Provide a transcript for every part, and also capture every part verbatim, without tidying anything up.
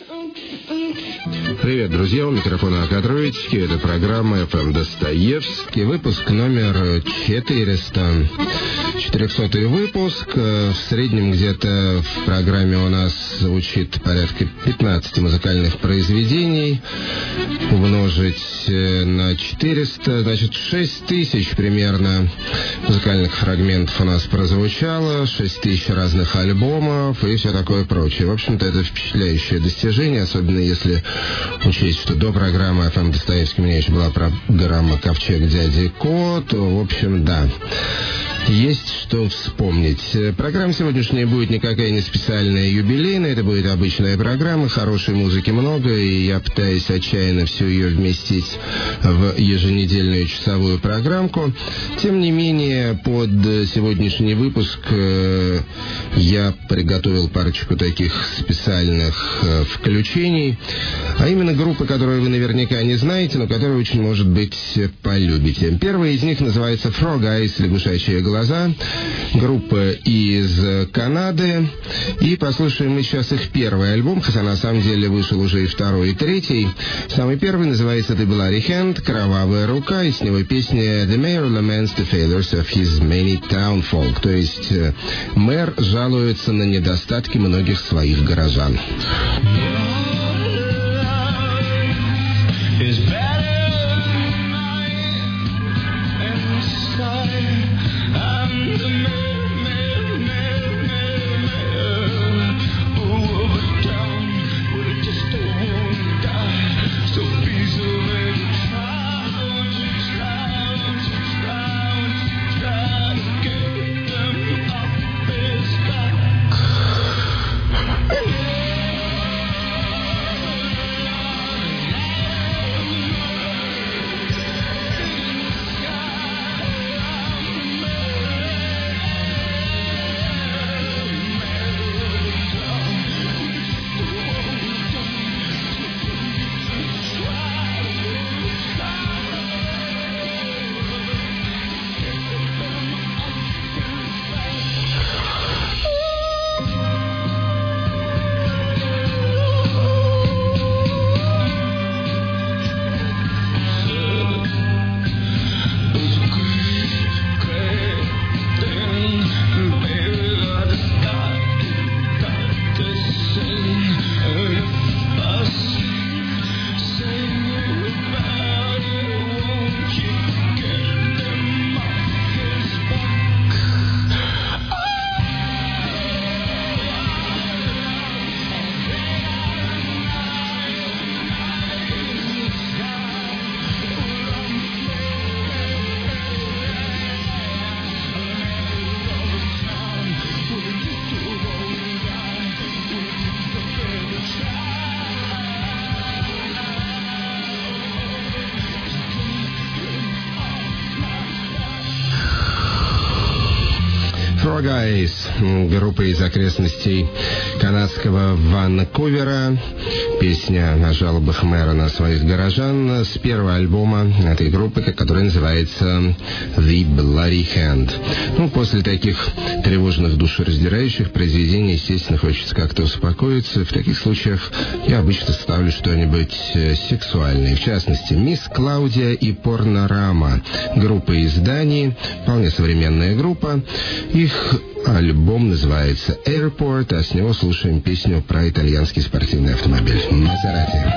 Привет, друзья, у микрофона Акатровички. Это программа эф эм Достоевский, выпуск номер четыреста. четырехсотый выпуск. В среднем где-то в программе у нас звучит порядка пятнадцать музыкальных произведений. Умножить на четыреста, значит, шесть тысяч примерно музыкальных фрагментов у нас прозвучало, шесть тысяч разных альбомов и все такое прочее. В общем-то, это впечатляющее достижение, особенно если учесть, что до программы эф эм Достоевский у меня еще была программа «Ковчег дяди Ко», то, в общем, да, есть что вспомнить. Программа сегодняшняя будет никакая не специальная юбилейная, это будет обычная программа, хорошей музыки много, и я пытаюсь отчаянно всю ее вместить в еженедельную часовую программку. Тем не менее, под сегодняшний выпуск я приготовил парочку таких специальных включений, а именно группы, которые вы наверняка не знаете, но которые очень, может быть, полюбите. Первая из них называется Frog Eyes, лягушачьи глаза, группа из Канады, и послушаем мы сейчас их первый альбом, хотя на самом деле вышел уже и второй, и третий. Самый первый называется The Bloody Hand, кровавая рука, и с него песня The Mayor laments the failures of his many townfolk, то есть мэр жалуется на недостатки многих своих горожан. Frog Eyes, группа из окрестностей канадского Ванкувера. Песня о жалобах мэра на своих горожан с первого альбома этой группы, который называется The Bloody Hand. Ну, после таких тревожных, душераздирающих произведений, естественно, хочется как-то успокоиться. В таких случаях я обычно ставлю что-нибудь сексуальное. В частности, Мисс Клаудия и Порнорама. Группа из Дании, вполне современная группа. Их альбом называется Airport, а с него слушаем песню про итальянский спортивный автомобиль Мазерати.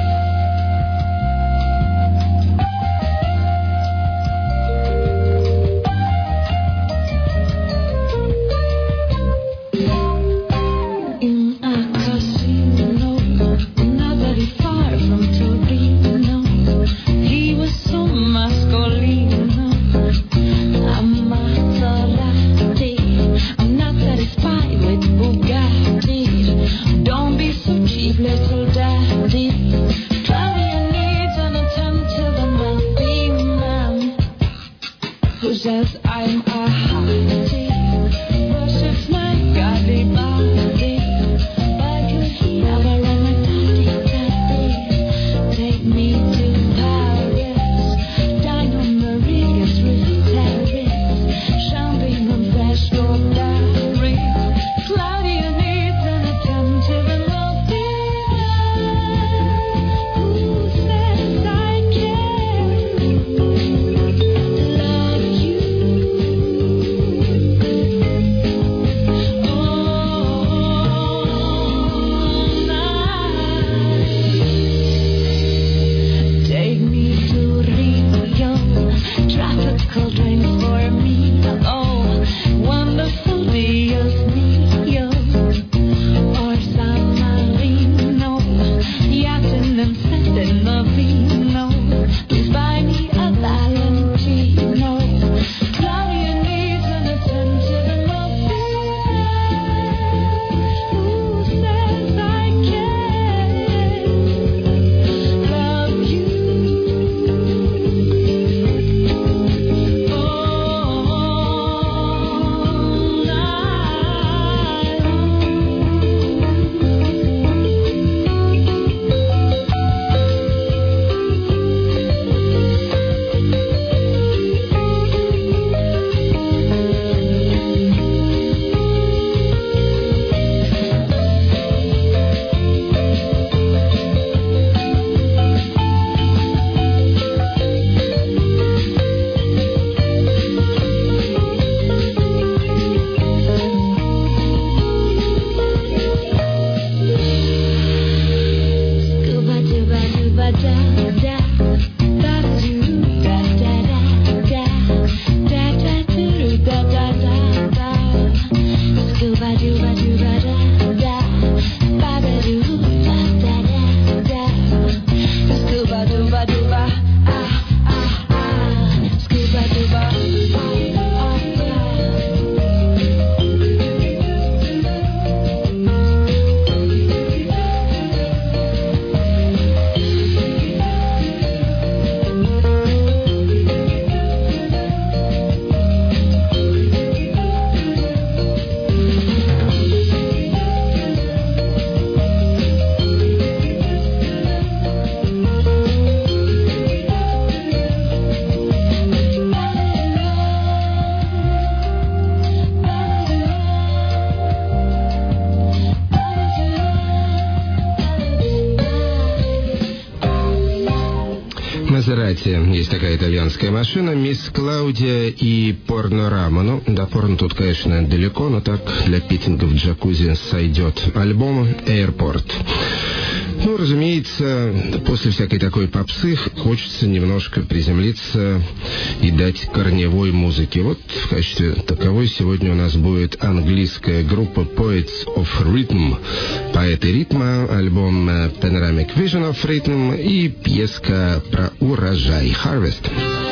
кстати, есть такая итальянская машина, Мисс Клаудия и Порнорама. Ну, до порно тут, конечно, далеко, но так для питинга в джакузи сойдет. Альбом «Airport». Ну, разумеется, после всякой такой попсы хочется немножко приземлиться и дать корневой музыки. Вот в качестве таковой сегодня у нас будет английская группа Poets of Rhythm, поэты ритма, альбом Panoramic Vision of Rhythm и пьеска про урожай Harvest.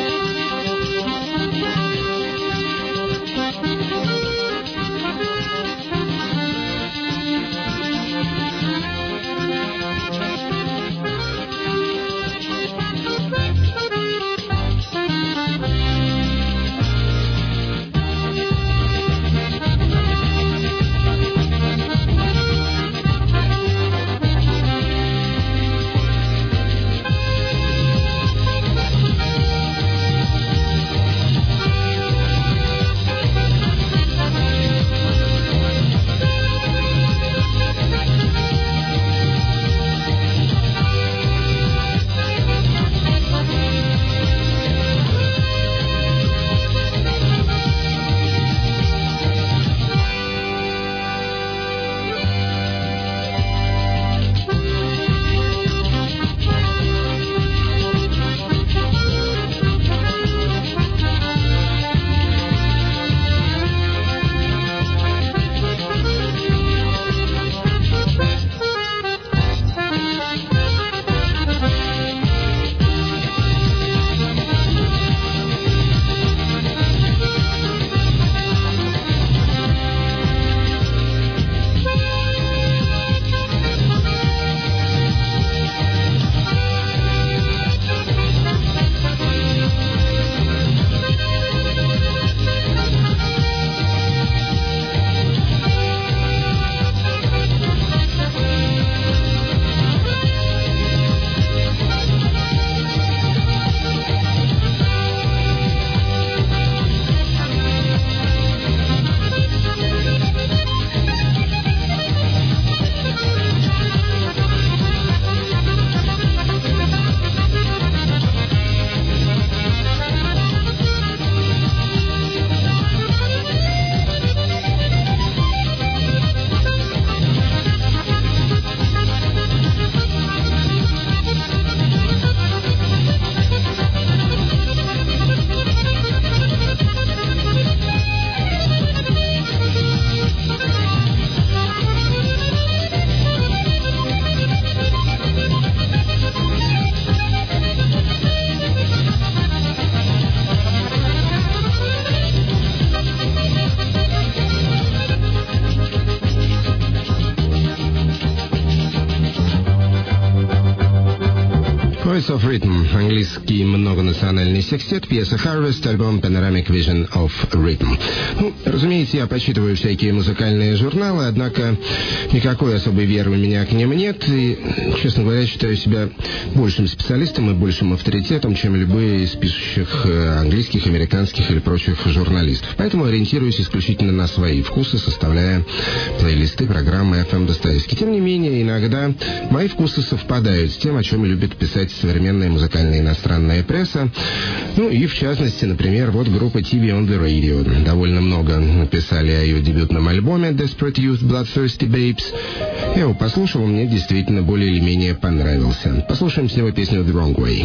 Poets of Rhythm, английский многонациональный секстет, пьеса Harvest, альбом Panoramic Vision of Rhythm. Ну, разумеется, я почитываю всякие музыкальные журналы, однако никакой особой веры у меня к ним нет, и, честно говоря, считаю себя большим специалистом и большим авторитетом, чем любые из пишущих английских, американских или прочих журналистов. Поэтому ориентируюсь исключительно на свои вкусы, составляя плейлисты программы эф эм Достоевский. Тем не менее, иногда мои вкусы совпадают с тем, о чем любит писать современная музыкальная иностранная пресса. Ну и, в частности, например, вот группа ти ви on the Radio. Довольно много написали о ее дебютном альбоме Desperate Youth, Bloodthirsty Babes. Я его послушал, мне действительно более или менее понравился. Послушаем с него песню The Wrong Way.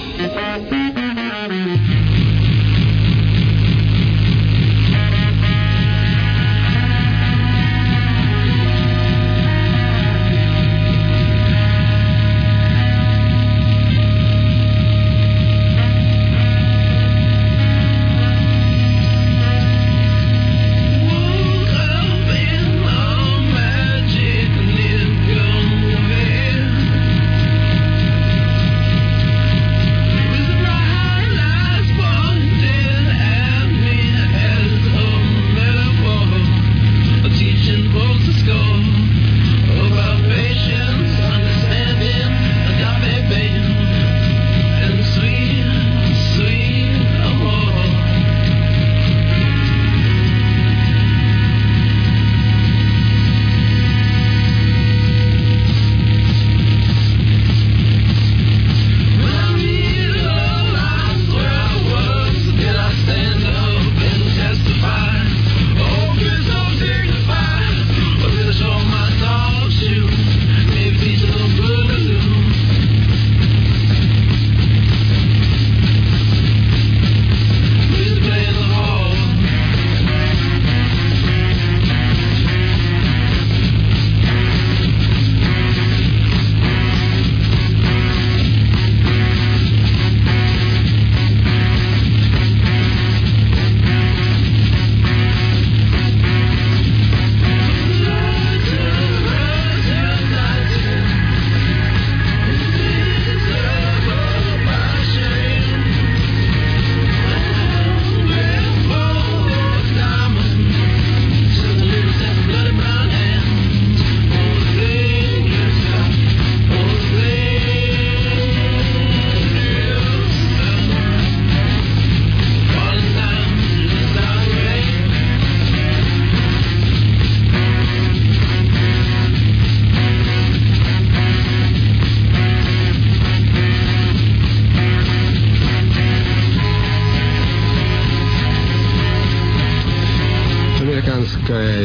With the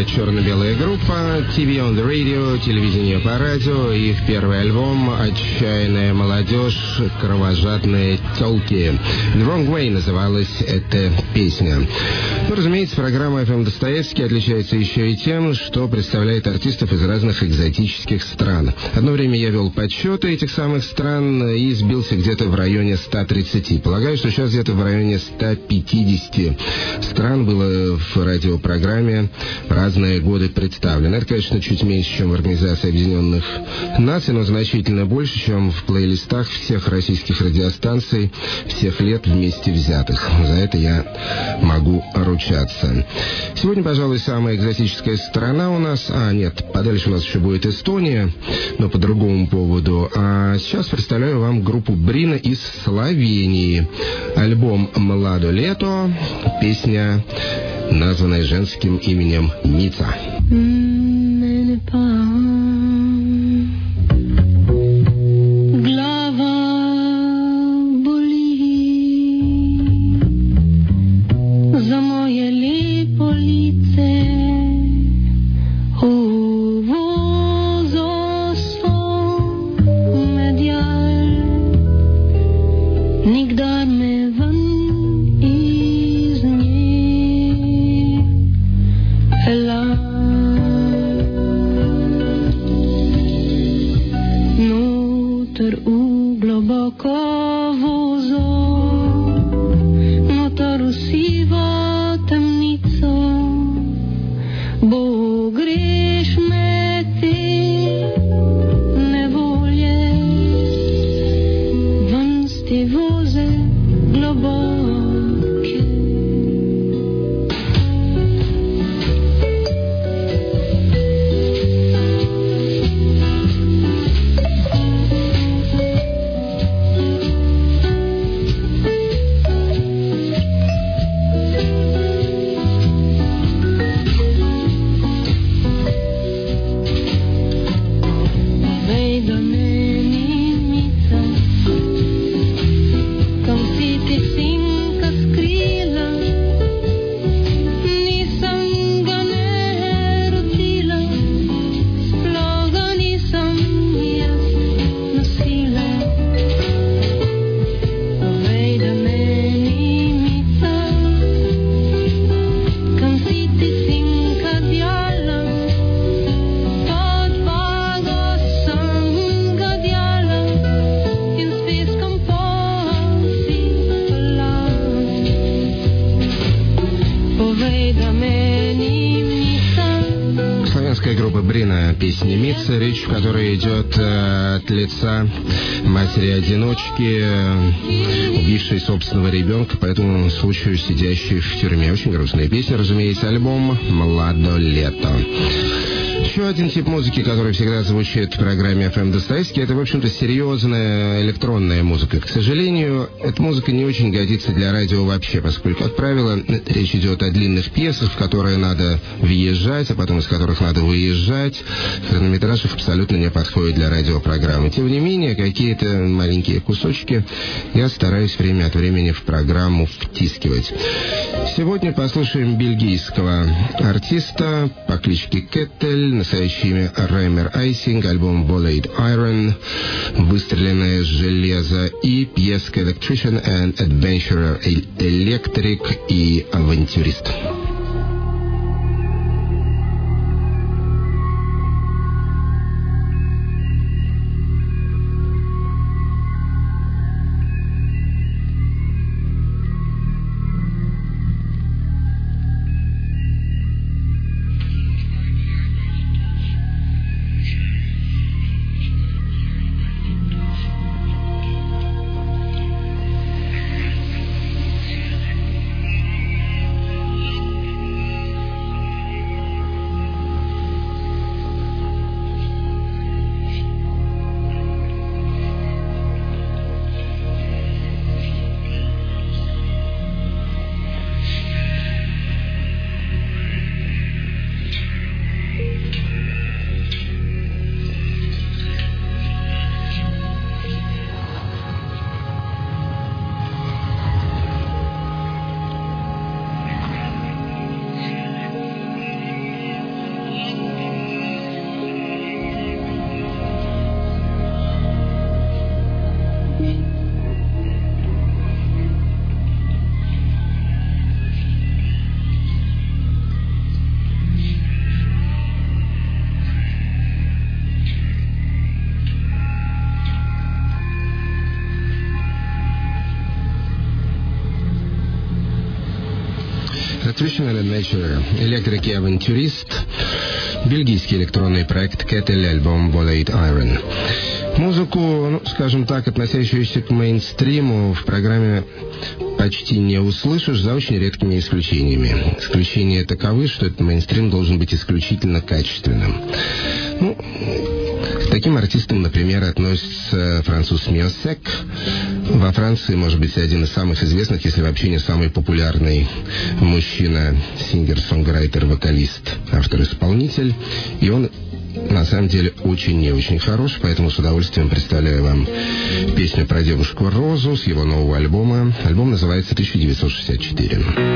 Американская черно-белая группа ти ви on the Radio, телевидение по радио. Их первый альбом «Отчаянная молодежь, кровожадные тёлки». «The Wrong Way» называлась эта песня. Ну, разумеется, программа эф эм Достоевский отличается еще и тем, что представляет артистов из разных экзотических стран. Одно время я вел подсчеты этих самых стран и сбился где-то в районе ста тридцати. Полагаю, что сейчас где-то в районе ста пятидесяти стран было в радиопрограмме в разные годы представлено. Это, конечно, чуть меньше, чем в Организации Объединенных Наций, но значительно больше, чем в плейлистах всех российских радиостанций всех лет вместе взятых. За это я могу ручаться. Сегодня, пожалуй, самая экзотическая страна у нас... А, нет, подальше у нас еще будет Эстония, но по другому поводу. А сейчас представляю вам группу Брина из Словении. Альбом «Младо лето», песня, названная женским именем Ница. Песни Митца, речь в которой идет э, от лица матери-одиночки, э, убившей собственного ребенка, по этому случаю сидящей в тюрьме. Очень грустная песня, разумеется, альбом «Младо лето». Еще один тип музыки, который всегда звучит в программе эф эм Достоевский, это, в общем-то, серьезная электронная музыка. К сожалению, эта музыка не очень годится для радио вообще, поскольку, как правило, речь идет о длинных пьесах, в которые надо въезжать, а потом из которых надо выезжать. Хронометраж абсолютно не подходит для радиопрограммы. Тем не менее, какие-то маленькие кусочки я стараюсь время от времени в программу втискивать. Сегодня послушаем бельгийского артиста по кличке Кеттель, настоящее имя Раймер Айсинг, альбом Volleyed Iron, выстреленное железо, и пьеска Electrician and Adventurer, электрик и авантюрист. Destruction and Nature, электрик и авантюрист, бельгийский электронный проект Kettle, альбом Volate Iron. Музыку, ну, скажем так, относящуюся к мейнстриму, в программе почти не услышишь, за очень редкими исключениями. Исключения таковы, что этот мейнстрим должен быть исключительно качественным. Ну, к таким артистам, например, относится француз Миосек. Во Франции, может быть, один из самых известных, если вообще не самый популярный мужчина, сингер-сонграйтер, вокалист, автор-исполнитель. И он на самом деле очень и очень хорош, поэтому с удовольствием представляю вам песню про девушку Розу с его нового альбома. Альбом называется тысяча девятьсот шестьдесят четыре.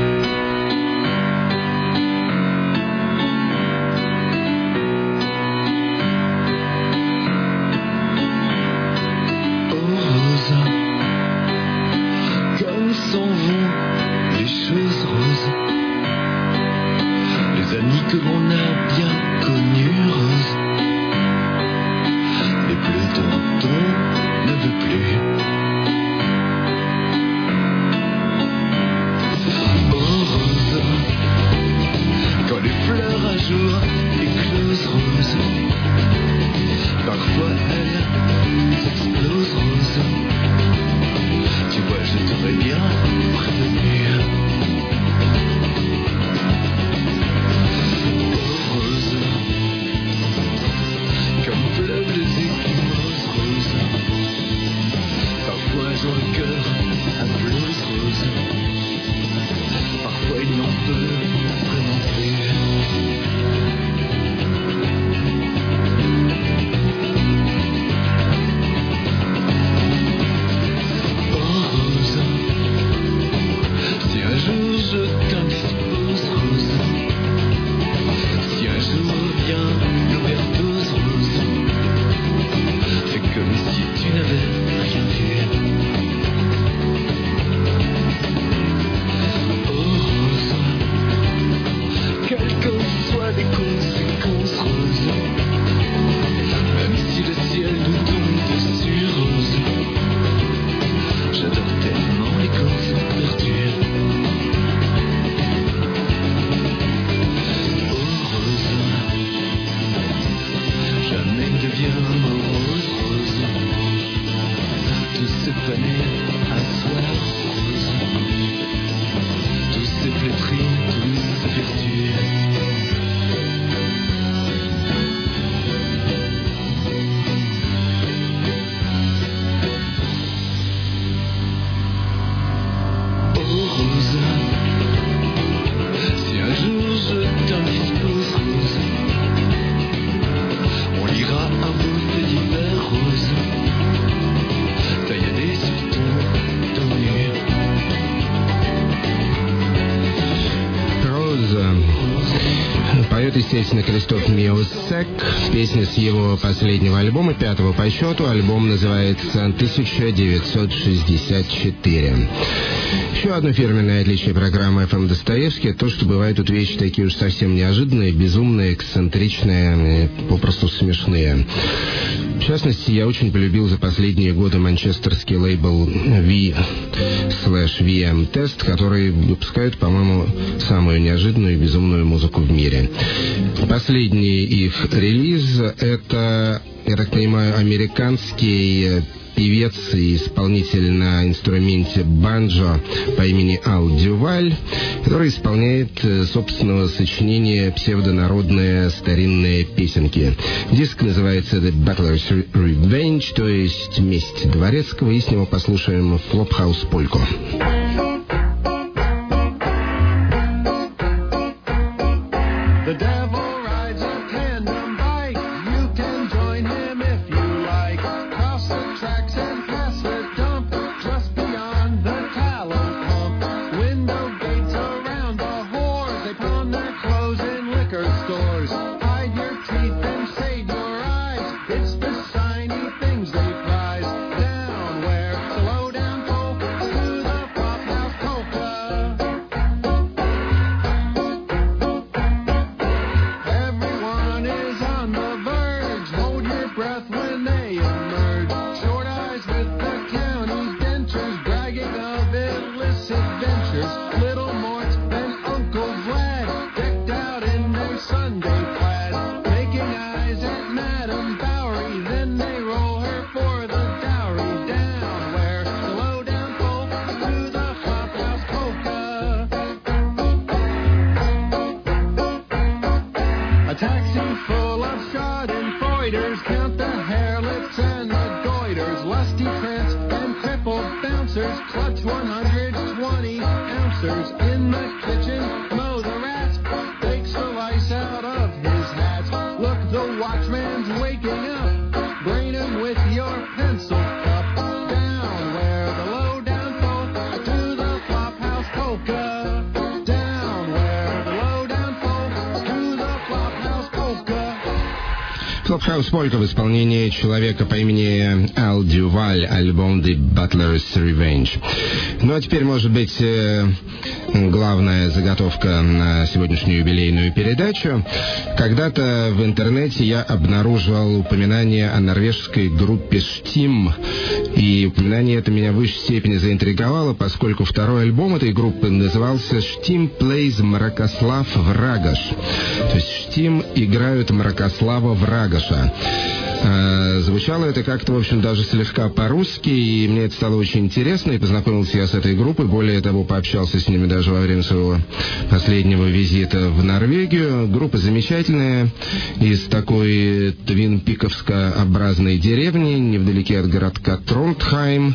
Естественно, Кристоф Миосек. Песня с его последнего альбома, пятого по счету. Альбом называется тысяча девятьсот шестьдесят четыре. Еще одно фирменное отличие программы эф эм Достоевский — то, что бывают тут вещи такие уж совсем неожиданные, безумные, эксцентричные, попросту смешные. В частности, я очень полюбил за последние годы манчестерский лейбл V слэш ви эм Test, который выпускает, по-моему, самую неожиданную и безумную музыку в мире. Последний их релиз — это, я так понимаю, американский певец и исполнитель на инструменте банджо по имени Ал Дюваль, который исполняет собственного сочинения псевдонародные старинные песенки. Диск называется The Battler's Revenge, то есть «Месть дворецкого», и с него послушаем «Флопхаус-польку». Things they prize down where slow down folk to the Rusty prints and crippled bouncers clutch one hundred twenty ounces in the kitchen. Mow the rats, takes the lice out of his hats. Look, the watchman's waking up. Brain him with your pencil cup. Down where the low down folk to the flophouse polka. Down where the low down folk to the flophouse polka. Flophouse Polka в исполнении человека по имени Ал Дюваль, альбом The Butler's Revenge. Ну а теперь, может быть, главная заготовка на сегодняшнюю юбилейную передачу. Когда-то в интернете я обнаружил упоминание о норвежской группе Штим. И упоминание это меня в высшей степени заинтриговало, поскольку второй альбом этой группы назывался «Штим Plays Мракослав Врагаш». То есть «Штим играют Мракослава Врагаша». Звучало это как-то, в общем, даже слегка по-русски, и мне это стало очень интересно, и познакомился я с этой группой. Более того, пообщался с ними даже во время своего последнего визита в Норвегию. Группа замечательная, из такой твинпиковско-образной деревни, невдалеке от городка Тронтхайм.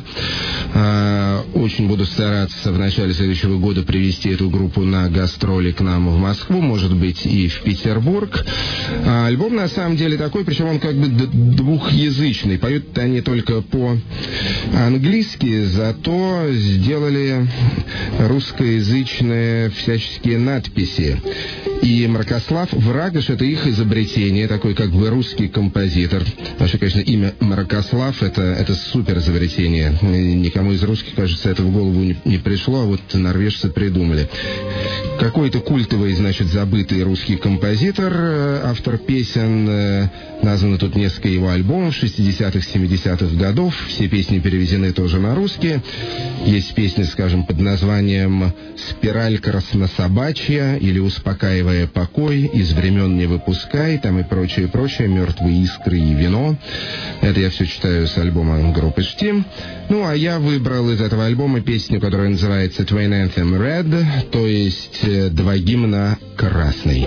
Очень буду стараться в начале следующего года привезти эту группу на гастроли к нам в Москву, может быть, и в Петербург. Альбом, на самом деле, такой, причем он как бы двухязычный. Поют они только по-английски, зато сделали русскоязычные всяческие надписи. И Мракослав Врагаш — это их изобретение, такой как бы русский композитор. Вообще, конечно, имя Мракослав — это, это супер изобретение. Никому из русских, кажется, это в голову не, не пришло, а вот норвежцы придумали. Какой-то культовый, значит, забытый русский композитор, автор песен. Названо тут несколько его альбомов шестидесятых, семидесятых годов. Все песни переведены тоже на русский. Есть песни, скажем, под названием «Спираль краснособачья» или «Успокаивая покой», «Из времен не выпускай», там и прочее, прочее, «Мертвые искры и вино». Это я все читаю с альбома группы Штим. Ну, а я выбрал из этого альбома песню, которая называется «Twin Anthem Red», то есть «Два гимна красный».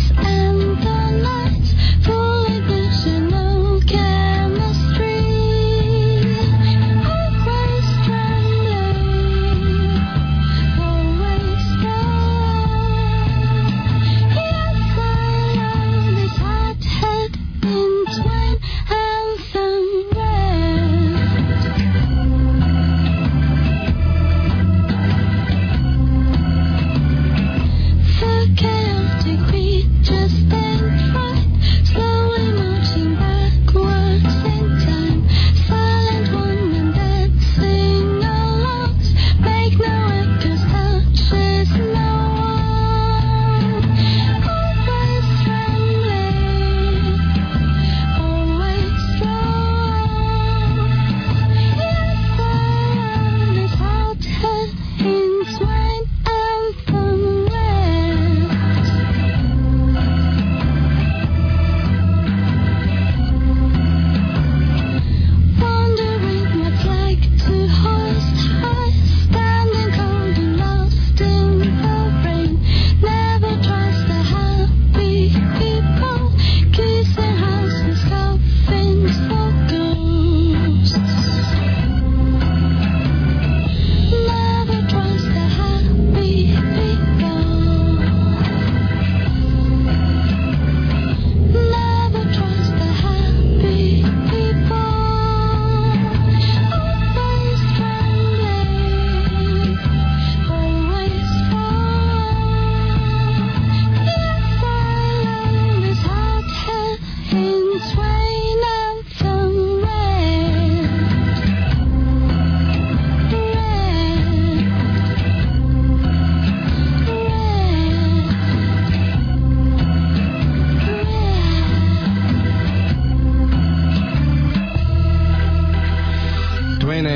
Chemistry.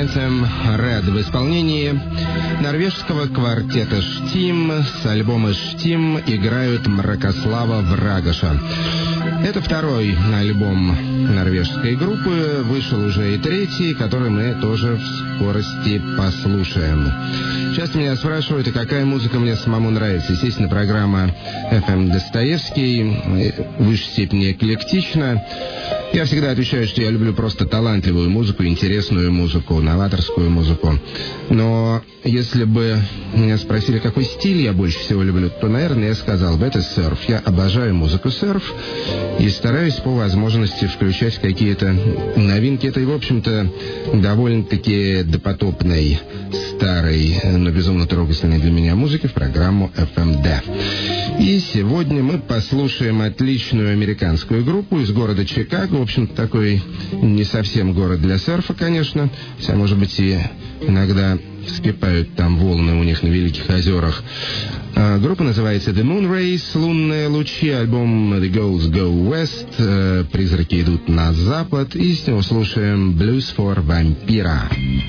Phantom Red в исполнении норвежского квартета «Штим». С альбома «Штим» играют Мракослава Врагаша. Это второй альбом норвежской группы. Вышел уже и третий, который мы тоже в скорости послушаем. Часто меня спрашивают, а какая музыка мне самому нравится. Естественно, программа эф эм Достоевский в высшей степени эклектична. Я всегда отвечаю, что я люблю просто талантливую музыку, интересную музыку, новаторскую музыку. Но если бы меня спросили, какой стиль я больше всего люблю, то, наверное, я сказал бы, это серф. Я обожаю музыку серф и стараюсь по возможности включать какие-то новинки. Это, в общем-то, довольно-таки допотопной, старой, но безумно трогательной для меня музыки в программу эф эм дэ. И сегодня мы послушаем отличную американскую группу из города Чикаго. В общем-то, такой не совсем город для серфа, конечно. Хотя, может быть, и иногда вскипают там волны у них на Великих озерах. А, группа называется The Moon Rays, лунные лучи. Альбом The Ghosts Go West, а, призраки идут на запад. И с него слушаем Blues for Vampira.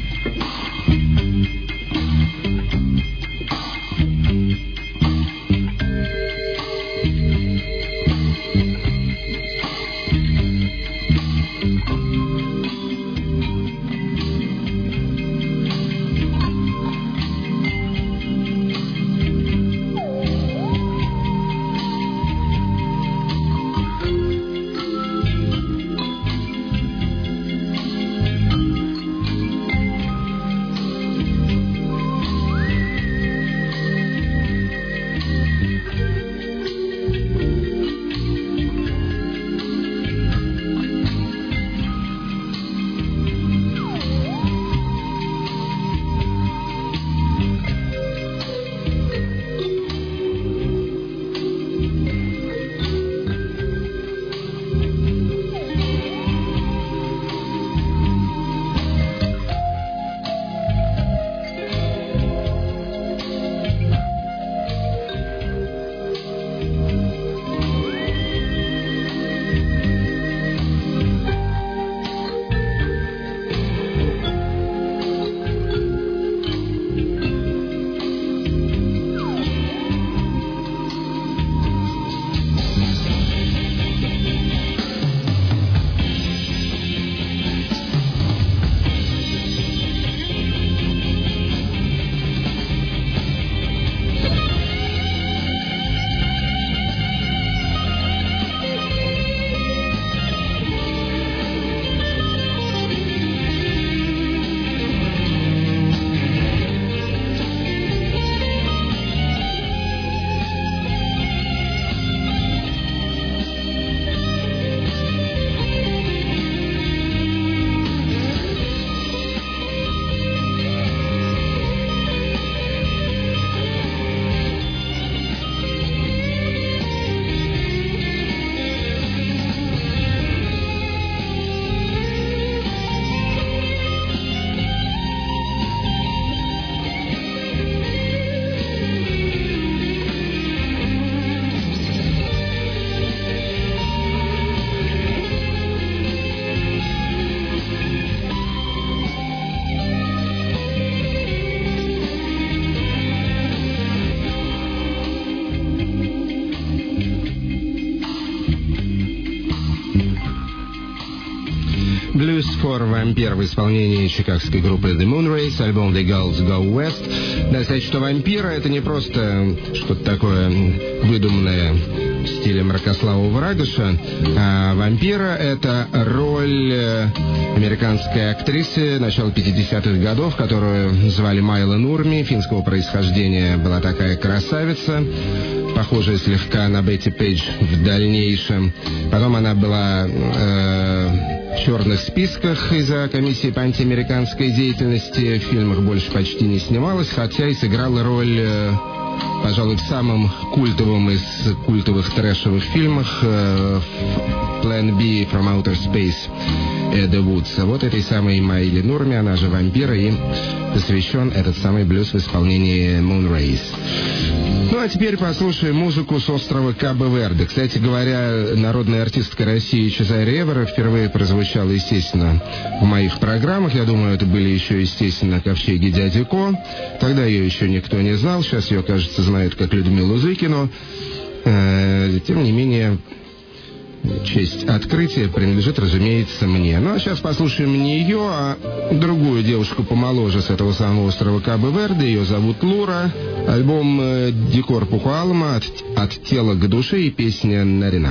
Blues for Vampire в исполнении чикагской группы The Moon Rays, альбом The Ghosts Go West. Надо сказать, что вампира — это не просто что-то такое выдуманное в стиле Мракослава Врагаша, а вампира — это роль американской актрисы начала пятидесятых годов, которую звали Майла Нурми, финского происхождения, была такая красавица, похожая слегка на Бетти Пейдж в дальнейшем. Потом она была э, в черных списках из-за комиссии по антиамериканской деятельности. В фильмах больше почти не снималась, хотя и сыграла роль, э, пожалуй, в самом культовом из культовых трэшевых фильмах э, Plan B from Outer Space Эда Вудса. Вот этой самой Майле Нурми, она же вампира, и посвящен этот самый блюз в исполнении Moon Rays. Ну Ну, а теперь послушаем музыку с острова Кабо-Верде. Кстати говоря, народная артистка России Чезаре Эвера впервые прозвучала, естественно, в моих программах. Я думаю, это были еще, естественно, ковчеги дяди Ко. Тогда ее еще никто не знал. Сейчас ее, кажется, знают как Людмилу Зыкину. Э, тем не менее, честь открытия принадлежит, разумеется, мне. Ну, а сейчас послушаем не ее, а другую девушку помоложе с этого самого острова Кабо-Верде. Ее зовут Лура. Альбом «Дикор Пукуалма» от, от тела к душе и песня «Нарина».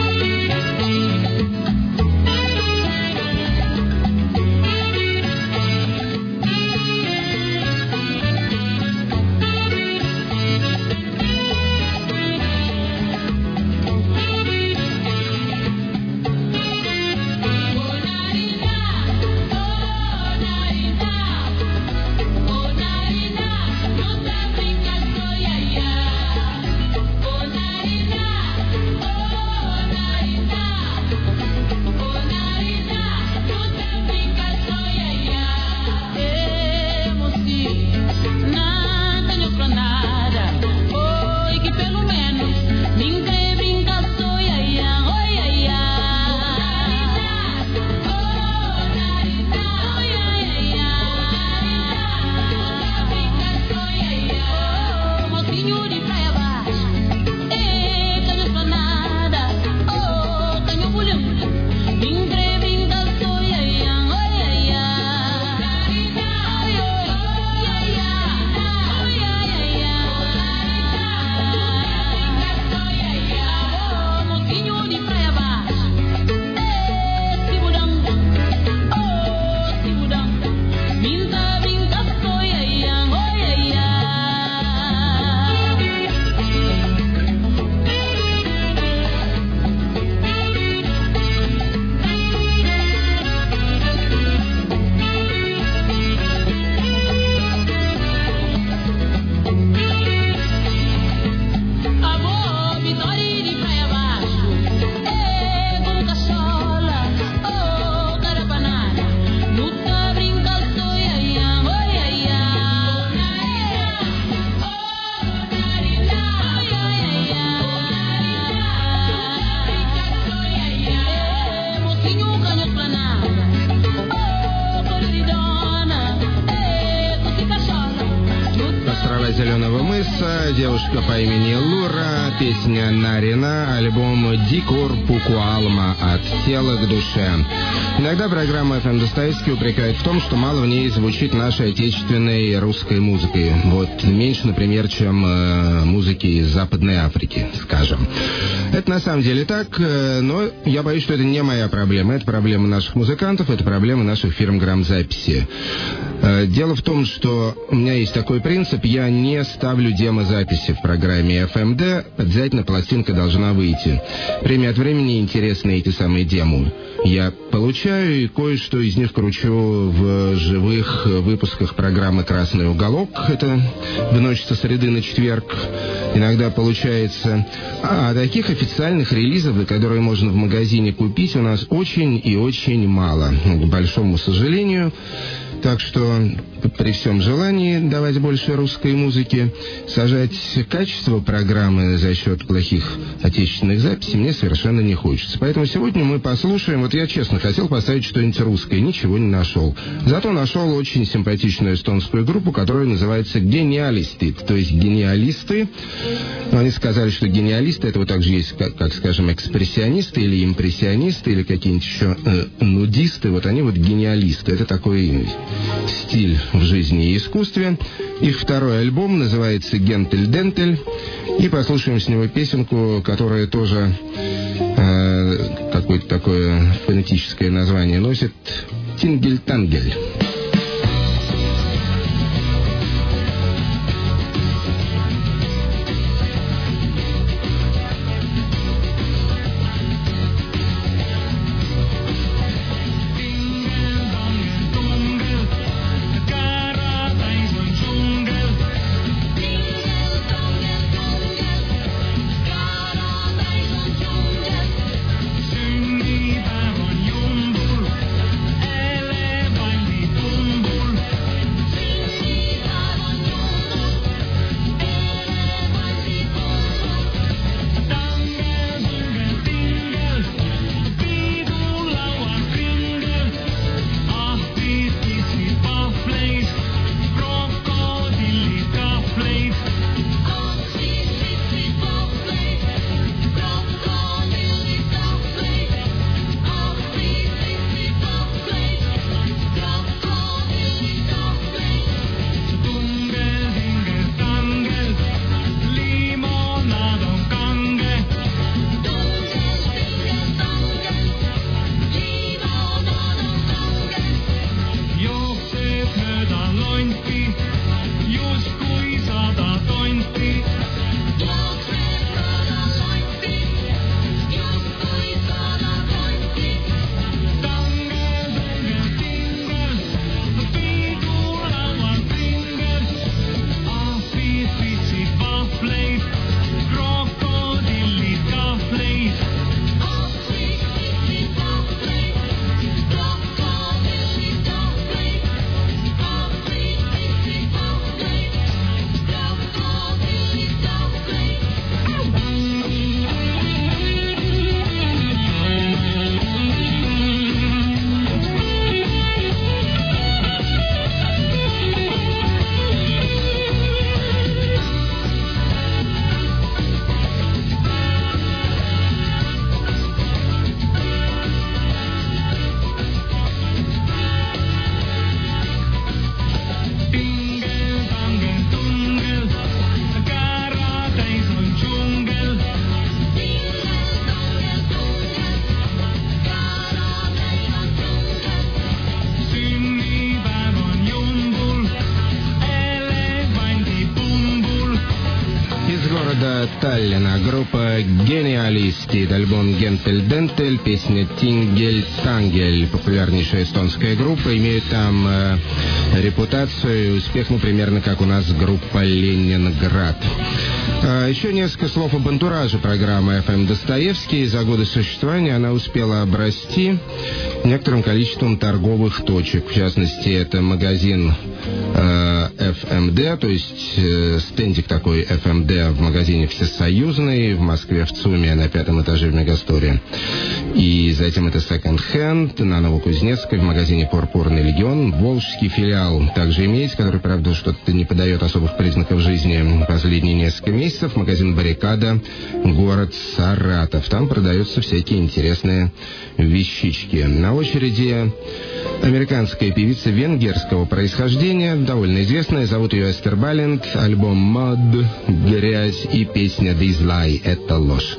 Девушка по имени Лура, песня «Нарина», альбом «Дикор Пукуалма» от тела к душе. Иногда программа эф эм Достоевский упрекает в том, что мало в ней звучит нашей отечественной русской музыкой. Вот меньше, например, чем э, музыки из Западной Африки, скажем. Это на самом деле так, э, но я боюсь, что это не моя проблема. Это проблема наших музыкантов, это проблема наших фирм грамзаписи. Э, дело в том, что у меня есть такой принцип: я не ставлю демозаписи в программе эф эм дэ, обязательно пластинка должна выйти. Время от времени интересны эти самые демо. Я получаю и кое-что из них кручу в живых выпусках программы «Красный уголок». Это в ночь со среды на четверг иногда получается. А таких официальных релизов, которые можно в магазине купить, у нас очень и очень мало, к большому сожалению. Так что при всем желании давать больше русской музыки, сажать качество программы за счет плохих отечественных записей мне совершенно не хочется. Поэтому сегодня мы послушаем. Вот я честно хотел поставить что-нибудь русское, ничего не нашел. Зато нашел очень симпатичную эстонскую группу, которая называется «Гениалисты», то есть гениалисты. Но они сказали, что гениалисты — это вот так же есть, как, как скажем, экспрессионисты или импрессионисты, или какие-нибудь еще э, нудисты. Вот они вот гениалисты. Это такой стиль в жизни и искусстве. Их второй альбом называется «Гентель Дентель». И послушаем с него песенку, которая тоже э, какое-то такое фонетическое название носит: «Тингель-тангель». Syngi päivän jumbur, ele vain города Таллина. Группа «Гениалисти», альбом «Гентель Дентель», песня «Тингель Тангель». Популярнейшая эстонская группа, имеет там э, репутацию и успех, ну, примерно как у нас группа «Ленинград». А, еще несколько слов об антураже программы эф эм Достоевский. За годы существования она успела обрасти некоторым количеством торговых точек. В частности, это магазин э, эф эм ди, то есть э, стендик такой эф эм ди в магазине «Всесоюзный», в Москве в ЦУМе на пятом этаже в Мегасторе. И затем это Second Hand на Новокузнецкой в магазине «Пурпурный легион». Волжский филиал также имеется, который, правда, что-то не подает особых признаков жизни последние несколько месяцев. Магазин «Баррикада», город Саратов. Там продаются всякие интересные вещички. На очереди американская певица венгерского происхождения, довольно известная, зовут ее Эстер Балент, альбом «Мод», «Грязь» и песня «This Lie» — это ложь.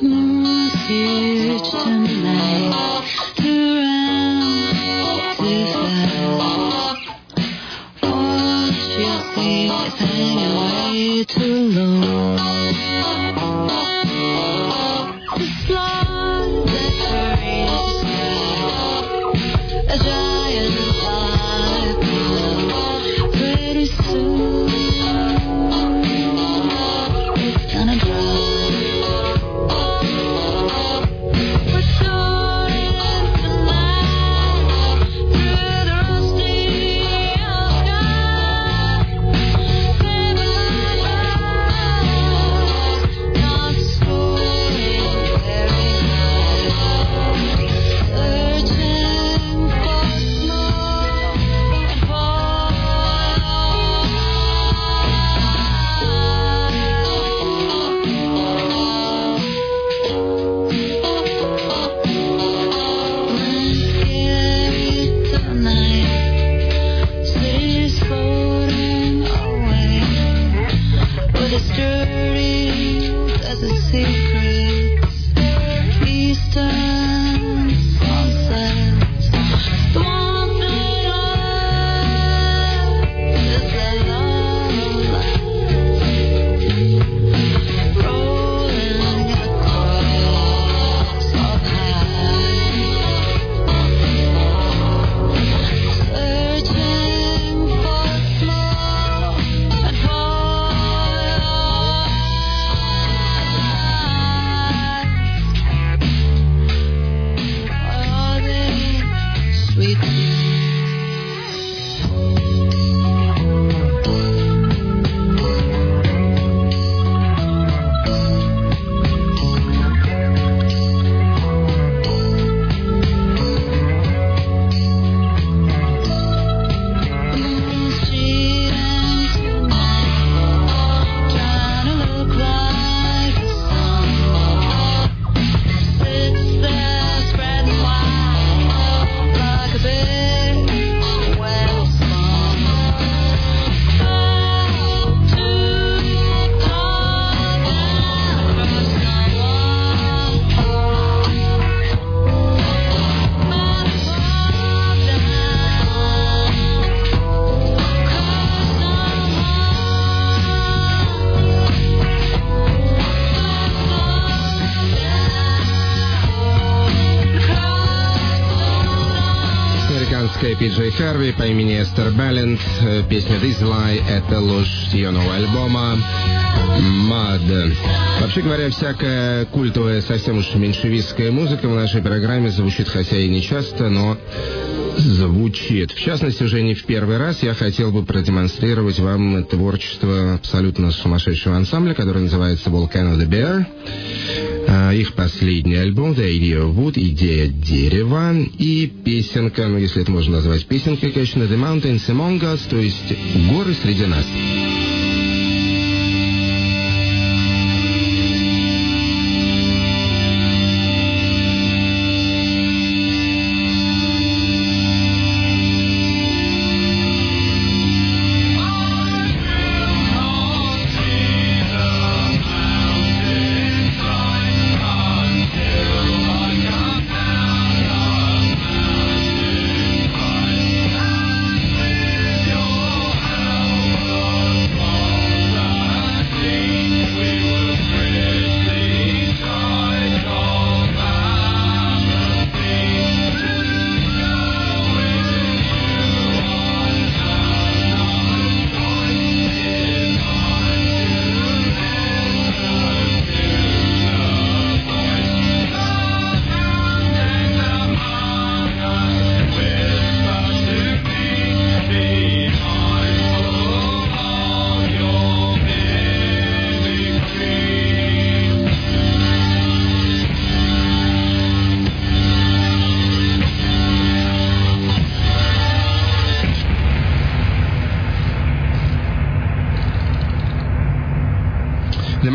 Пи Джей Харви по имени Эстер Балент. Песня «This Lie» — это ложь с ее нового альбома «Мад». Вообще говоря, всякая культовая, совсем уж меньшевистская музыка в нашей программе звучит, хотя и не часто, но звучит. В частности, уже не в первый раз я хотел бы продемонстрировать вам творчество абсолютно сумасшедшего ансамбля, который называется «Volcano the Bear». Их последний альбом «The Idea of Wood» — «Идея дерева», и песенка, ну если это можно назвать песенкой, конечно, «The Mountains Among Us», то есть «Горы среди нас». Oh,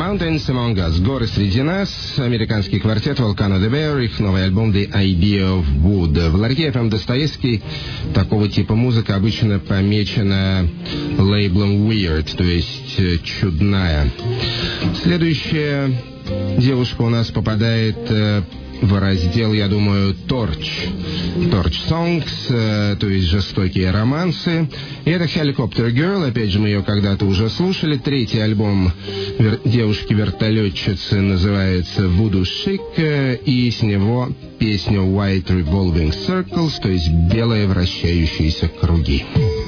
Mountains Among Us, горы среди нас, американский квартет Volcano de Bear, их новый альбом The Idea of Wood. В ларьке эф эм Достоевский такого типа музыка обычно помечена лейблом Weird, то есть чудная. Следующая девушка у нас попадает в раздел, я думаю, Torch. Torch Songs, э, то есть жестокие романсы. И это Helicopter Girl, опять же, мы ее когда-то уже слушали. Третий альбом вер- девушки-вертолетчицы называется Voodoo Chic, э, и с него песня White Revolving Circles, то есть белые вращающиеся круги.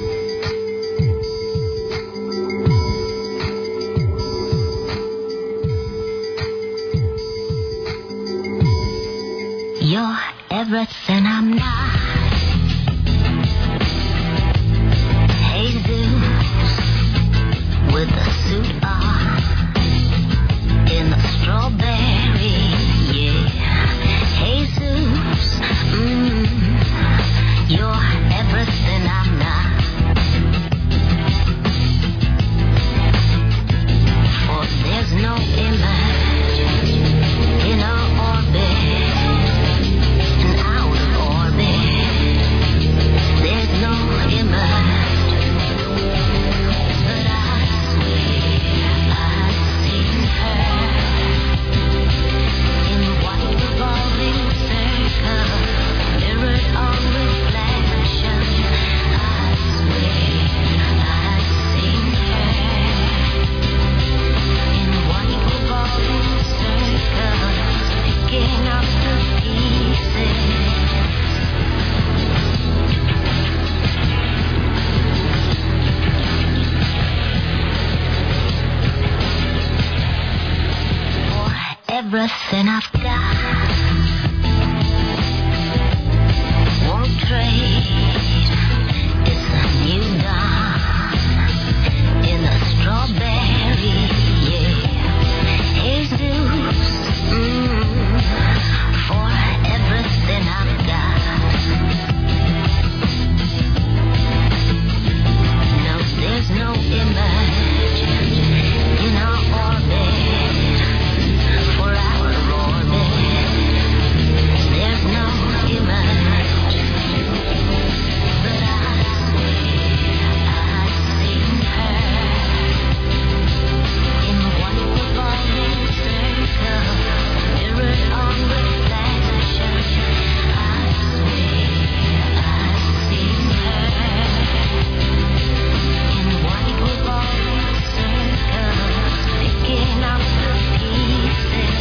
You're everything I'm not. Jesus with the suit on in the strawberry, yeah. Jesus, mm, you're everything I'm not. For there's no image in our orbit. There's no image, but I swear I've seen her in white revolving circles, mirrored on reflection. I swear I've seen her in white revolving circles, picking up the pieces. Everything I've got, won't trade. It's a new dawn in the strawberry, yeah. Jesus, mm, for everything I've got. No, there's no image in our orbit. There's no image, but I swear I've seen her in white revolving circles, mirrored on reflection. I swear I've seen her in white revolving circles, picking up the pieces.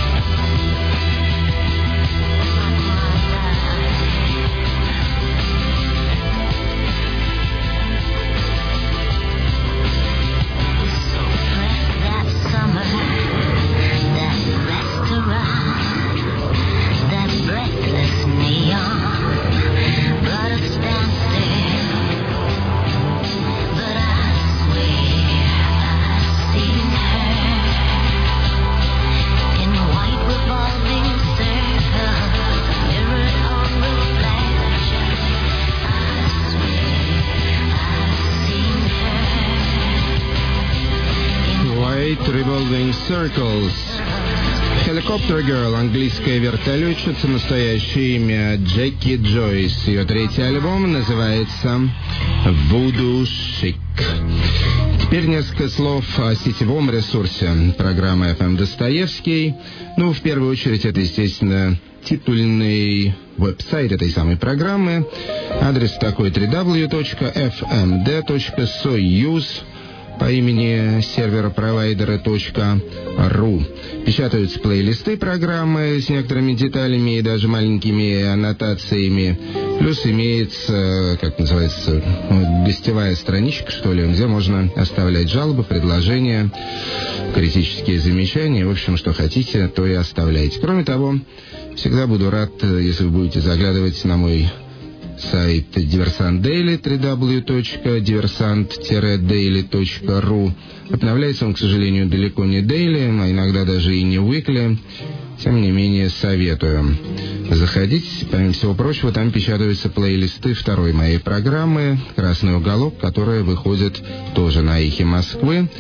Revolving Circles. Helicopter Girl, английская вертолетчица, настоящее имя Джеки Джойс. Ее третий альбом называется Voodoo Chic. Теперь несколько слов о сетевом ресурсе программы эф эм Достоевский. Ну, в первую очередь, это, естественно, титульный веб-сайт этой самой программы. Адрес такой: дабл ю дабл ю дабл ю точка эф эм дэ точка союз по имени сервера-провайдера .ру. Печатаются плейлисты программы с некоторыми деталями и даже маленькими аннотациями. Плюс имеется, как называется, гостевая страничка, что ли, где можно оставлять жалобы, предложения, критические замечания. В общем, что хотите, то и оставляйте. Кроме того, всегда буду рад, если вы будете заглядывать на мой сайт Диверсант Дейли, дабл ю дабл ю дабл ю точка диверсант дейли точка ру. Обновляется он, к сожалению, далеко не дейли, а иногда даже и не уикли. Тем не менее, советую заходить. Помимо всего прочего, там печатаются плейлисты второй моей программы «Красный уголок», которая выходит тоже на Эхе Москвы.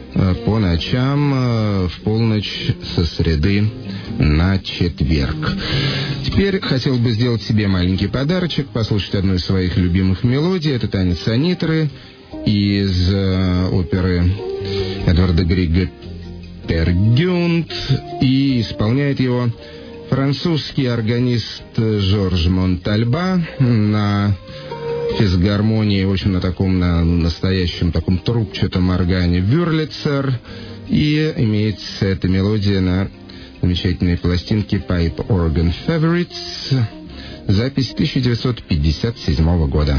по ночам в полночь со среды на четверг. Теперь хотел бы сделать себе маленький подарочек, послушать одну из своих любимых мелодий. Это «Танец Анитры» из оперы Эдварда Грига «Пер Гюнд», и исполняет его французский органист Жорж Монтальба на физгармонии, в общем, на таком, на настоящем таком трубчатом органе Вюрлицер, и имеется эта мелодия на замечательной пластинке Pipe Organ Favorites, запись тысяча девятьсот пятьдесят седьмого года.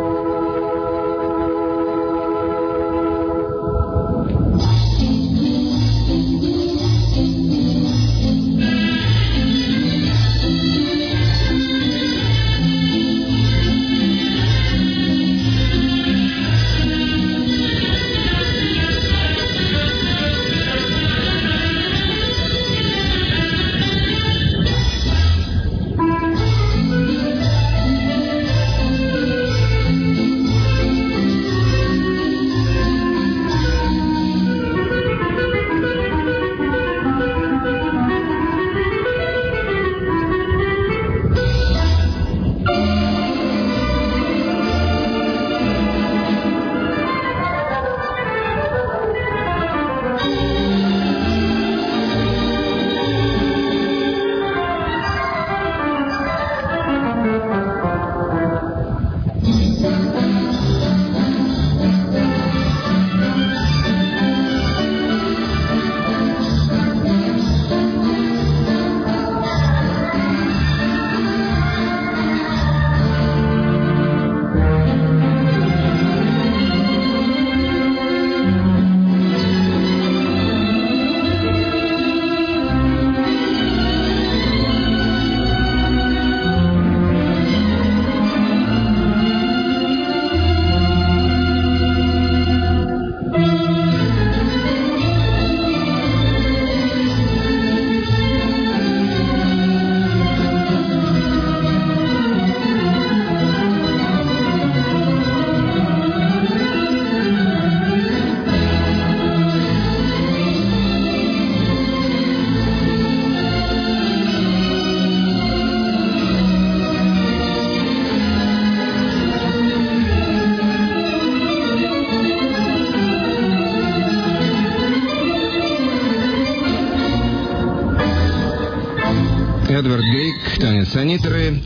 Эдвард Григ, «Танец Анитры».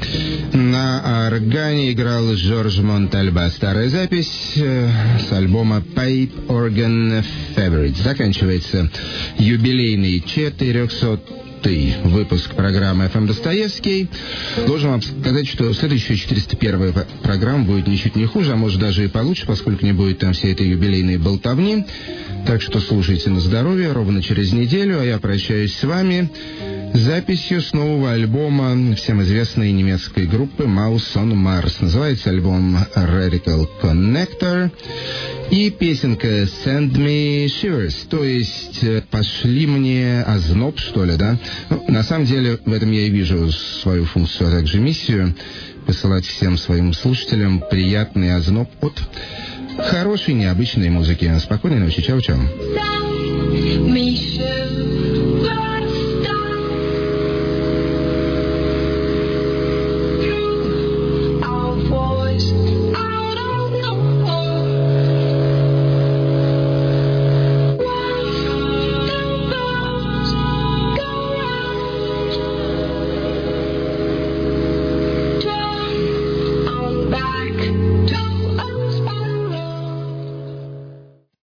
На органе играл Жорж Монтальба. Старая запись э, с альбома Pipe Organ Favorites. Заканчивается юбилейный четырехсотый выпуск программы эф эм Достоевский. Должен вам сказать, что следующая четыреста первая программа будет ничуть не хуже, а может даже и получше, поскольку не будет там всей этой юбилейной болтовни. Так что слушайте на здоровье ровно через неделю, а я прощаюсь с вами записью с нового альбома всем известной немецкой группы Mouse on Mars. Называется альбом Radical Connector. И песенка Send Me Shivers, то есть «Пошли мне озноб», что ли, да? Ну, на самом деле, в этом я и вижу свою функцию, а также миссию — посылать всем своим слушателям приятный озноб от хорошей, необычной музыки. Спокойной ночи. Чао-чао. Send me shivers.